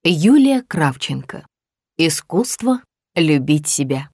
Юлия Кравченко. Искусство любить себя.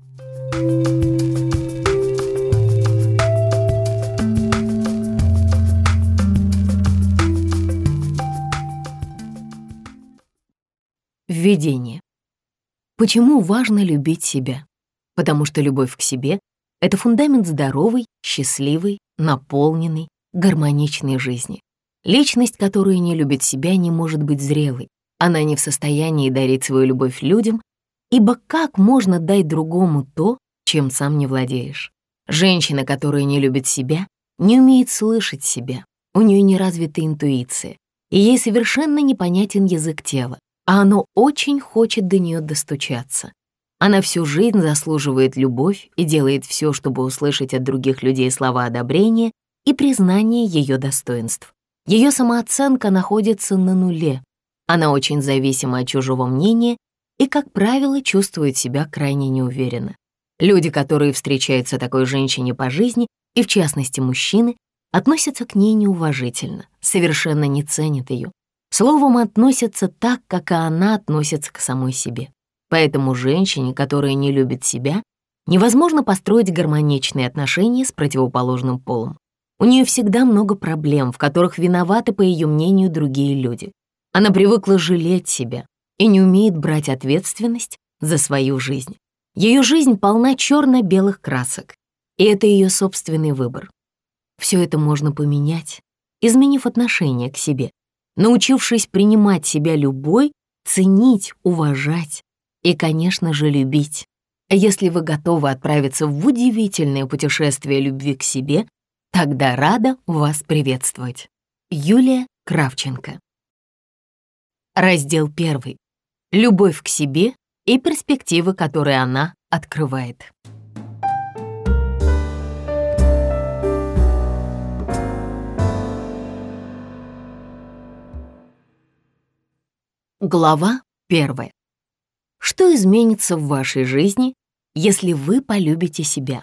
Введение. Почему важно любить себя? Потому что любовь к себе — это фундамент здоровой, счастливой, наполненной, гармоничной жизни. Личность, которая не любит себя, не может быть зрелой. Она не в состоянии дарить свою любовь людям, ибо как можно дать другому то, чем сам не владеешь? Женщина, которая не любит себя, не умеет слышать себя, у нее не развита интуиция, и ей совершенно непонятен язык тела, а оно очень хочет до нее достучаться. Она всю жизнь заслуживает любовь и делает все, чтобы услышать от других людей слова одобрения и признания ее достоинств. Ее самооценка находится на нуле. Она очень зависима от чужого мнения и, как правило, чувствует себя крайне неуверенно. Люди, которые встречаются такой женщине по жизни, и в частности мужчины, относятся к ней неуважительно, совершенно не ценят ее. Словом, относятся так, как и она относится к самой себе. Поэтому женщине, которая не любит себя, невозможно построить гармоничные отношения с противоположным полом. У нее всегда много проблем, в которых виноваты, по ее мнению, другие люди. Она привыкла жалеть себя и не умеет брать ответственность за свою жизнь. Ее жизнь полна черно-белых красок, и это ее собственный выбор. Все это можно поменять, изменив отношение к себе, научившись принимать себя любой, ценить, уважать и, конечно же, любить. Если вы готовы отправиться в удивительное путешествие любви к себе, тогда рада вас приветствовать. Юлия Кравченко. Раздел 1. Любовь к себе и перспективы, которые она открывает. Глава 1. Что изменится в вашей жизни, если вы полюбите себя?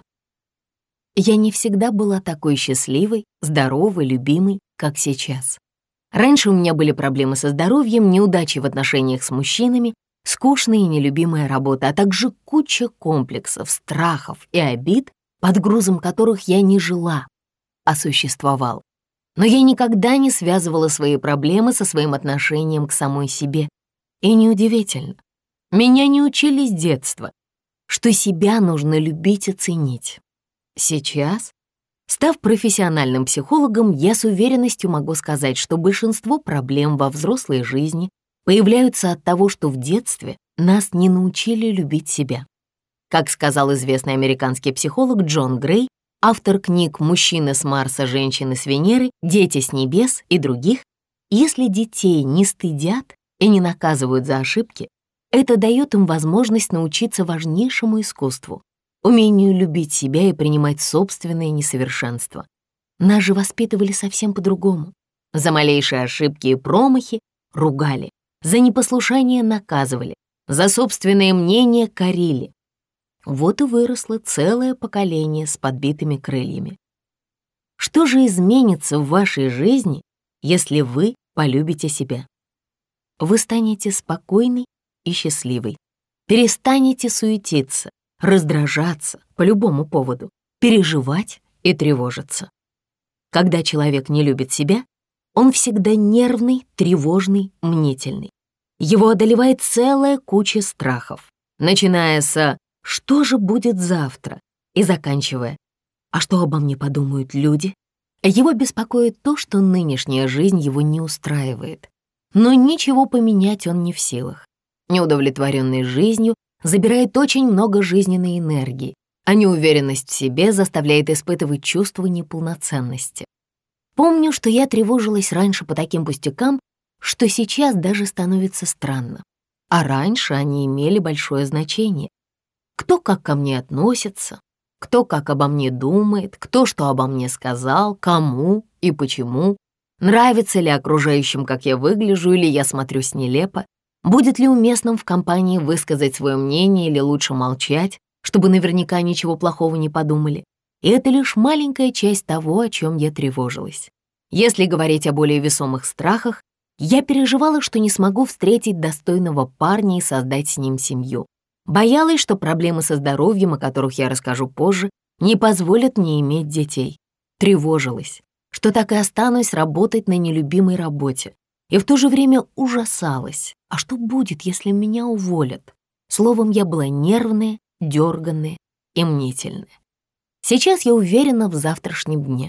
Я не всегда была такой счастливой, здоровой, любимой, как сейчас. Раньше у меня были проблемы со здоровьем, неудачи в отношениях с мужчинами, скучная и нелюбимая работа, а также куча комплексов, страхов и обид, под грузом которых я не жила, а существовала. Но я никогда не связывала свои проблемы со своим отношением к самой себе. И неудивительно, меня не учили с детства, что себя нужно любить и ценить. Сейчас, став профессиональным психологом, я с уверенностью могу сказать, что большинство проблем во взрослой жизни появляются от того, что в детстве нас не научили любить себя. Как сказал известный американский психолог Джон Грей, автор книг «Мужчины с Марса, женщины с Венеры», «Дети с небес» и других, если детей не стыдят и не наказывают за ошибки, это дает им возможность научиться важнейшему искусству — умению любить себя и принимать собственные несовершенства. Нас же воспитывали совсем по-другому. За малейшие ошибки и промахи ругали, за непослушание наказывали, за собственное мнение корили. Вот и выросло целое поколение с подбитыми крыльями. Что же изменится в вашей жизни, если вы полюбите себя? Вы станете спокойной и счастливой, перестанете суетиться, раздражаться по любому поводу, переживать и тревожиться. Когда человек не любит себя, он всегда нервный, тревожный, мнительный. Его одолевает целая куча страхов, начиная с «что же будет завтра?» и заканчивая «а что обо мне подумают люди?». Его беспокоит то, что нынешняя жизнь его не устраивает, но ничего поменять он не в силах. Неудовлетворенный жизнью забирает очень много жизненной энергии, а неуверенность в себе заставляет испытывать чувство неполноценности. Помню, что я тревожилась раньше по таким пустякам, что сейчас даже становится странно. А раньше они имели большое значение. Кто как ко мне относится, кто как обо мне думает, кто что обо мне сказал, кому и почему, нравится ли окружающим, как я выгляжу, или я смотрюсь нелепо, будет ли уместным в компании высказать свое мнение или лучше молчать, чтобы наверняка ничего плохого не подумали. И это лишь маленькая часть того, о чем я тревожилась. Если говорить о более весомых страхах, Я переживала, что не смогу встретить достойного парня и создать с ним семью. Боялась, что проблемы со здоровьем, о которых я расскажу позже, не позволят мне иметь детей. Тревожилась, что так и останусь работать на нелюбимой работе. И в то же время ужасалась. А что будет, если меня уволят? Словом, я была нервная, дерганная и мнительная. Сейчас я уверена в завтрашнем дне.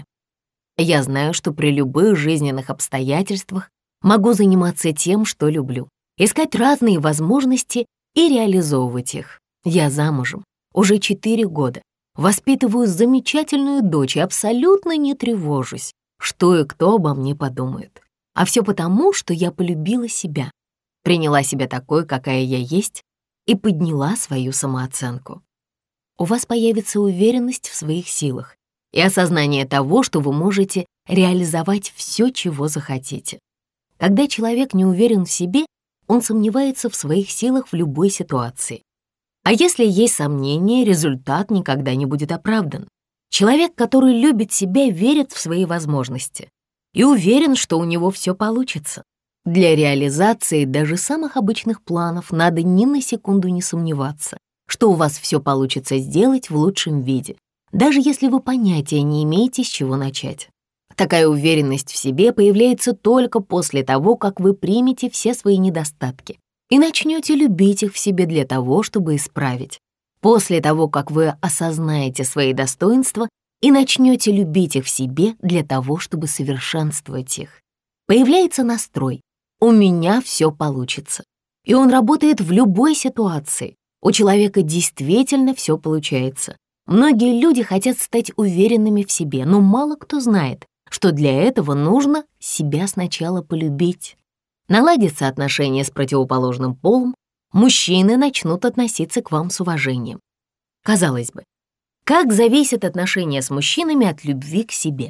Я знаю, что при любых жизненных обстоятельствах могу заниматься тем, что люблю, искать разные возможности и реализовывать их. Я замужем уже 4 года, воспитываю замечательную дочь и абсолютно не тревожусь, что и кто обо мне подумает. А все потому, что я полюбила себя, приняла себя такой, какая я есть, и подняла свою самооценку. У вас появится уверенность в своих силах и осознание того, что вы можете реализовать все, чего захотите. Когда человек не уверен в себе, он сомневается в своих силах в любой ситуации. А если есть сомнения, результат никогда не будет оправдан. Человек, который любит себя, верит в свои возможности и уверен, что у него все получится. Для реализации даже самых обычных планов надо ни на секунду не сомневаться, что у вас все получится сделать в лучшем виде, даже если вы понятия не имеете, с чего начать. Такая уверенность в себе появляется только после того, как вы примете все свои недостатки и начнете любить их в себе для того, чтобы исправить. После того, как вы осознаете свои достоинства и начнете любить их в себе для того, чтобы совершенствовать их, появляется настрой «у меня все получится». И он работает в любой ситуации. У человека действительно все получается. Многие люди хотят стать уверенными в себе, но мало кто знает, что для этого нужно себя сначала полюбить. Наладятся отношения с противоположным полом, мужчины начнут относиться к вам с уважением. Казалось бы, как зависят отношения с мужчинами от любви к себе?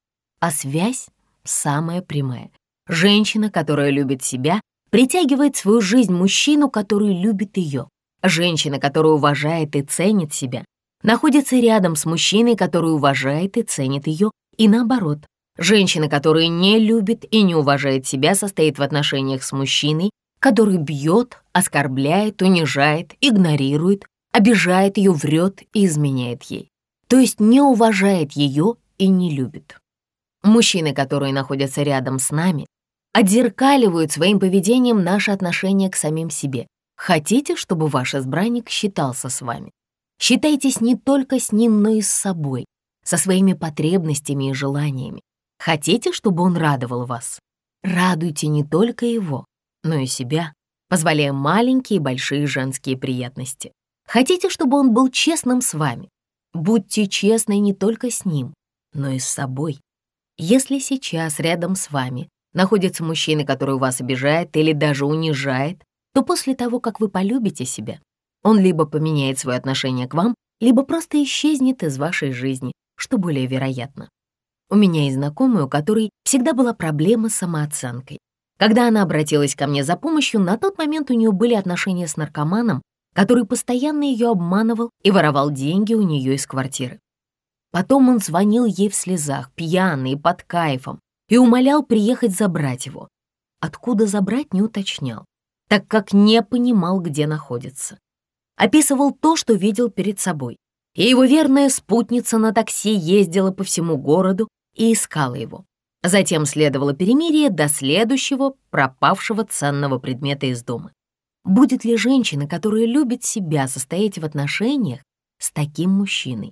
А связь самая прямая. Женщина, которая любит себя, притягивает в свою жизнь мужчину, который любит ее. Женщина, которая уважает и ценит себя, находится рядом с мужчиной, который уважает и ценит ее, и наоборот. Женщина, которая не любит и не уважает себя, состоит в отношениях с мужчиной, который бьет, оскорбляет, унижает, игнорирует, обижает ее, врет и изменяет ей. То есть не уважает ее и не любит. Мужчины, которые находятся рядом с нами, отзеркаливают своим поведением наше отношение к самим себе. Хотите, чтобы ваш избранник считался с вами? Считайтесь не только с ним, но и с собой, со своими потребностями и желаниями. Хотите, чтобы он радовал вас? Радуйте не только его, но и себя, позволяя маленькие и большие женские приятности. Хотите, чтобы он был честным с вами? Будьте честны не только с ним, но и с собой. Если сейчас рядом с вами находится мужчина, который вас обижает или даже унижает, то после того, как вы полюбите себя, он либо поменяет свое отношение к вам, либо просто исчезнет из вашей жизни, что более вероятно. У меня есть знакомая, у которой всегда была проблема с самооценкой. Когда она обратилась ко мне за помощью, на тот момент у нее были отношения с наркоманом, который постоянно ее обманывал и воровал деньги у нее из квартиры. Потом он звонил ей в слезах, пьяный и под кайфом, и умолял приехать забрать его. Откуда забрать, не уточнял, так как не понимал, где находится. Описывал то, что видел перед собой, и его верная спутница на такси ездила по всему городу и искала его. Затем следовало перемирие до следующего пропавшего ценного предмета из дома. Будет ли женщина, которая любит себя, состоять в отношениях с таким мужчиной?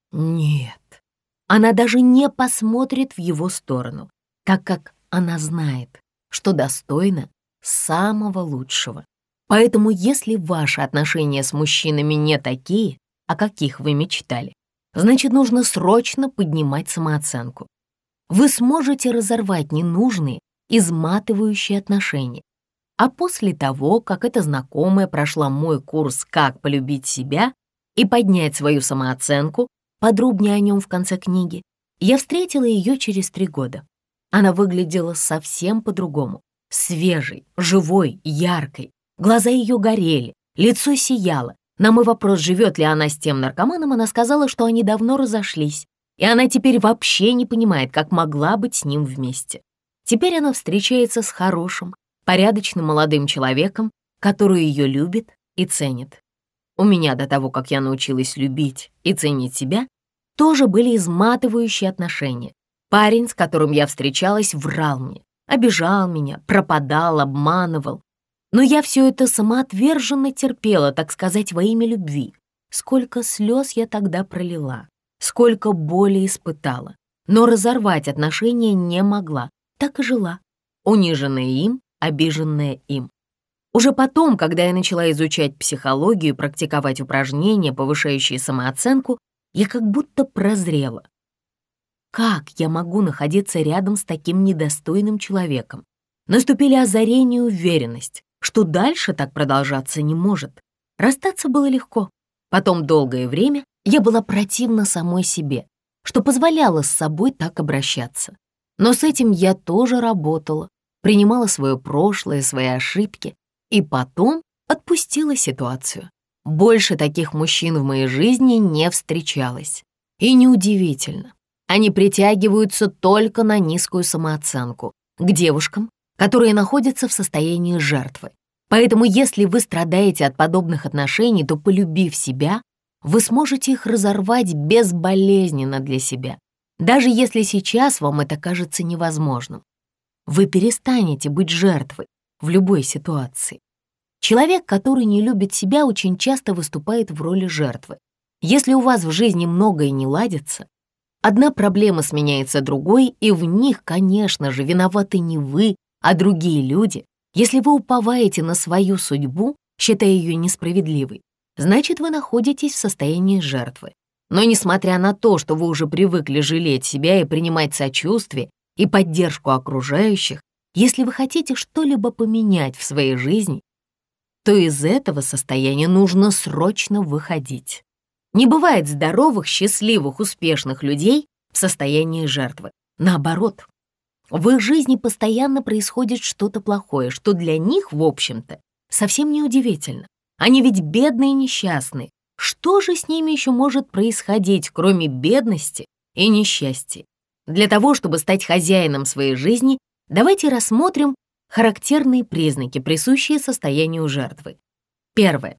Нет. Она даже не посмотрит в его сторону, так как она знает, что достойна самого лучшего. Поэтому если ваши отношения с мужчинами не такие, о каких вы мечтали, значит, нужно срочно поднимать самооценку. Вы сможете разорвать ненужные, изматывающие отношения. А после того, как эта знакомая прошла мой курс «Как полюбить себя» и поднять свою самооценку, подробнее о нем в конце книги, я встретила ее через 3 года. Она выглядела совсем по-другому. Свежей, живой, яркой. Глаза ее горели, лицо сияло. На мой вопрос, живет ли она с тем наркоманом, она сказала, что они давно разошлись, и она теперь вообще не понимает, как могла быть с ним вместе. Теперь она встречается с хорошим, порядочным молодым человеком, который ее любит и ценит. У меня до того, как я научилась любить и ценить себя, тоже были изматывающие отношения. Парень, с которым я встречалась, врал мне, обижал меня, пропадал, обманывал. Но я все это самоотверженно терпела, так сказать, во имя любви. Сколько слез я тогда пролила, сколько боли испытала. Но разорвать отношения не могла, так и жила, униженная им, обиженная им. Уже потом, когда я начала изучать психологию и практиковать упражнения, повышающие самооценку, я как будто прозрела. Как я могу находиться рядом с таким недостойным человеком? Наступили озарение и уверенность, что дальше так продолжаться не может. Расстаться было легко. Потом долгое время я была противна самой себе, что позволяло с собой так обращаться. Но с этим я тоже работала, принимала свое прошлое, свои ошибки и потом отпустила ситуацию. Больше таких мужчин в моей жизни не встречалось. И неудивительно. Они притягиваются только на низкую самооценку, к девушкам, которые находятся в состоянии жертвы. Поэтому если вы страдаете от подобных отношений, то, полюбив себя, вы сможете их разорвать безболезненно для себя, даже если сейчас вам это кажется невозможным. Вы перестанете быть жертвой в любой ситуации. Человек, который не любит себя, очень часто выступает в роли жертвы. Если у вас в жизни многое не ладится, одна проблема сменяется другой, и в них, конечно же, виноваты не вы, а другие люди. Если вы уповаете на свою судьбу, считая ее несправедливой, значит, вы находитесь в состоянии жертвы. Но несмотря на то, что вы уже привыкли жалеть себя и принимать сочувствие и поддержку окружающих, если вы хотите что-либо поменять в своей жизни, то из этого состояния нужно срочно выходить. Не бывает здоровых, счастливых, успешных людей в состоянии жертвы. Наоборот, в их жизни постоянно происходит что-то плохое, что для них, в общем-то, совсем не удивительно. Они ведь бедные и несчастные. Что же с ними еще может происходить, кроме бедности и несчастья? Для того, чтобы стать хозяином своей жизни, давайте рассмотрим характерные признаки, присущие состоянию жертвы. Первое.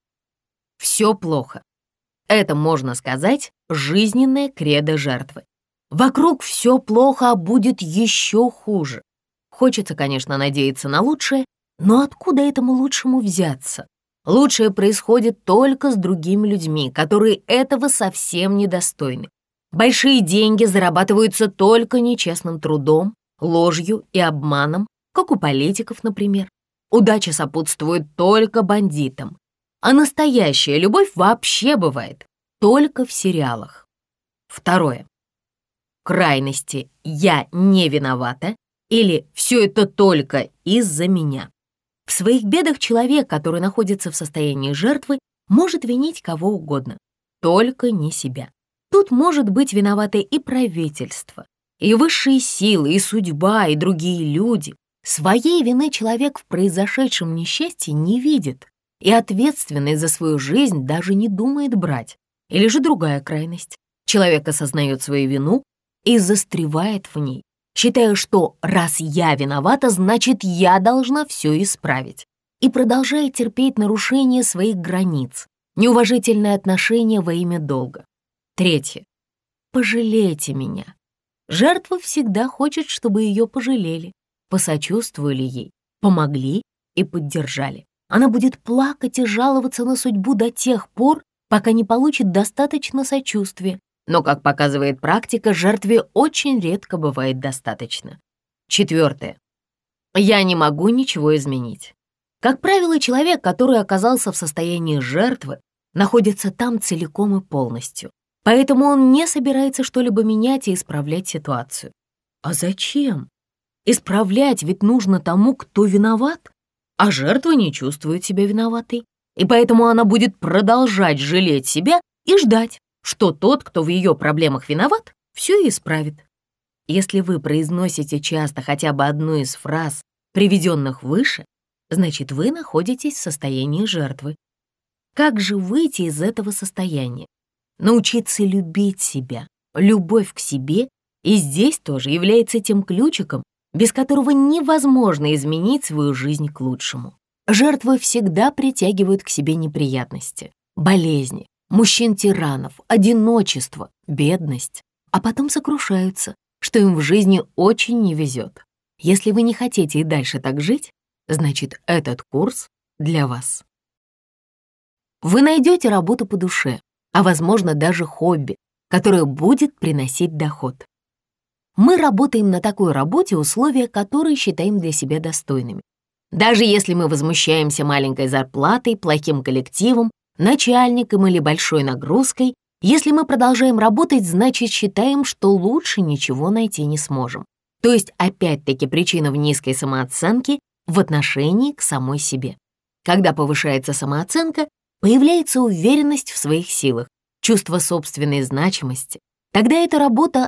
Все плохо. Это, можно сказать, жизненное кредо жертвы. Вокруг все плохо, а будет еще хуже. Хочется, конечно, надеяться на лучшее, но откуда этому лучшему взяться? Лучшее происходит только с другими людьми, которые этого совсем недостойны. Большие деньги зарабатываются только нечестным трудом, ложью и обманом, как у политиков, например. Удача сопутствует только бандитам. А настоящая любовь вообще бывает только в сериалах. Второе. Крайности «я не виновата» или «все это только из-за меня». В своих бедах человек, который находится в состоянии жертвы, может винить кого угодно, только не себя. Тут может быть виноваты и правительство, и высшие силы, и судьба, и другие люди. Своей вины человек в произошедшем несчастье не видит и ответственность за свою жизнь даже не думает брать. Или же другая крайность. Человек осознает свою вину и застревает в ней, считая, что раз я виновата, значит, я должна все исправить, и продолжает терпеть нарушение своих границ, неуважительное отношение во имя долга. Третье. Пожалейте меня. Жертва всегда хочет, чтобы ее пожалели, посочувствовали ей, помогли и поддержали. Она будет плакать и жаловаться на судьбу до тех пор, пока не получит достаточно сочувствия. Но, как показывает практика, жертве очень редко бывает достаточно. Четвертое. Я не могу ничего изменить. Как правило, человек, который оказался в состоянии жертвы, находится там целиком и полностью. Поэтому он не собирается что-либо менять и исправлять ситуацию. А зачем? Исправлять ведь нужно тому, кто виноват, а жертва не чувствует себя виноватой. И поэтому она будет продолжать жалеть себя и ждать, что тот, кто в ее проблемах виноват, все и исправит. Если вы произносите часто хотя бы одну из фраз, приведенных выше, значит, вы находитесь в состоянии жертвы. Как же выйти из этого состояния? Научиться любить себя, любовь к себе, и здесь тоже является тем ключиком, без которого невозможно изменить свою жизнь к лучшему. Жертвы всегда притягивают к себе неприятности, болезни, мужчин-тиранов, одиночество, бедность, а потом сокрушаются, что им в жизни очень не везет. Если вы не хотите и дальше так жить, значит, этот курс для вас. Вы найдете работу по душе, а, возможно, даже хобби, которое будет приносить доход. Мы работаем на такой работе, условия которые считаем для себя достойными. Даже если мы возмущаемся маленькой зарплатой, плохим коллективом, начальником или большой нагрузкой, если мы продолжаем работать, значит, считаем, что лучше ничего найти не сможем. То есть, опять-таки, причина в низкой самооценке в отношении к самой себе. Когда повышается самооценка, появляется уверенность в своих силах, чувство собственной значимости. Тогда эта работа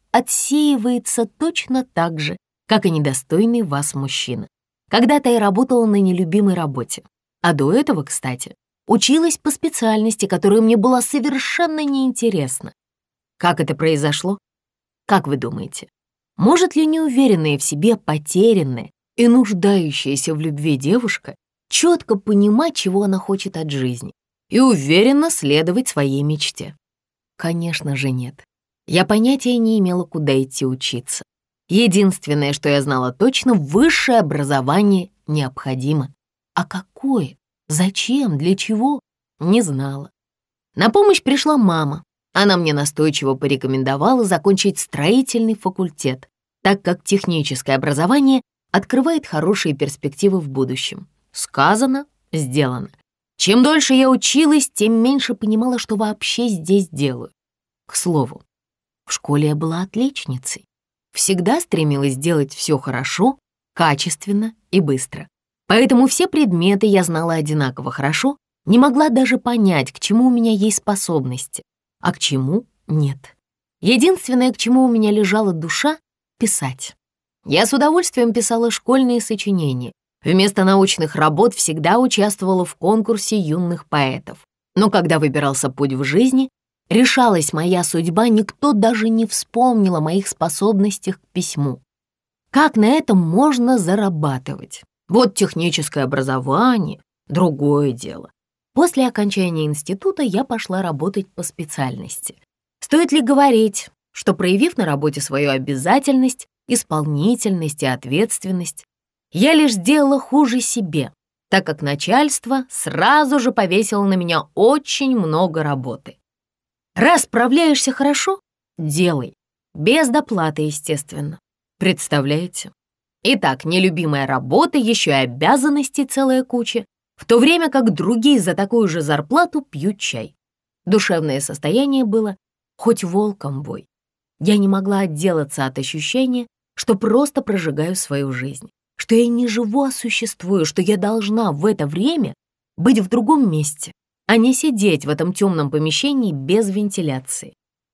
отсеивается точно так же, как и недостойный вас мужчина. Когда-то я работала на нелюбимой работе, а до этого, кстати, училась по специальности, которая мне была совершенно неинтересна. Как это произошло? Как вы думаете, может ли неуверенная в себе, потерянная и нуждающаяся в любви девушка четко понимать, чего она хочет от жизни, и уверенно следовать своей мечте? Конечно же нет. Я понятия не имела, куда идти учиться. Единственное, что я знала точно, высшее образование необходимо. А какое? Зачем? Для чего? Не знала. На помощь пришла мама. Она мне настойчиво порекомендовала закончить строительный факультет, так как техническое образование открывает хорошие перспективы в будущем. Сказано, сделано. Чем дольше я училась, тем меньше понимала, что вообще здесь делаю. К слову, в школе я была отличницей. Всегда стремилась делать все хорошо, качественно и быстро. Поэтому все предметы я знала одинаково хорошо, не могла даже понять, к чему у меня есть способности, а к чему нет. Единственное, к чему у меня лежала душа — писать. Я с удовольствием писала школьные сочинения. Вместо научных работ всегда участвовала в конкурсе юных поэтов. Но когда выбирался путь в жизни, решалась моя судьба, никто даже не вспомнил о моих способностях к письму. Как на этом можно зарабатывать? Вот техническое образование — другое дело. После окончания института я пошла работать по специальности. Стоит ли говорить, что, проявив на работе свою обязательность, исполнительность и ответственность, я лишь сделала хуже себе, так как начальство сразу же повесило на меня очень много работы. Раз справляешься хорошо — делай. Без доплаты, естественно. Представляете? Итак, нелюбимая работа, еще и обязанностей целая куча, в то время как другие за такую же зарплату пьют чай. Душевное состояние было хоть волком вой. Я не могла отделаться от ощущения, что просто прожигаю свою жизнь, что я не живу, а существую, что я должна в это время быть в другом месте, а не сидеть в этом темном помещении без вентиляции.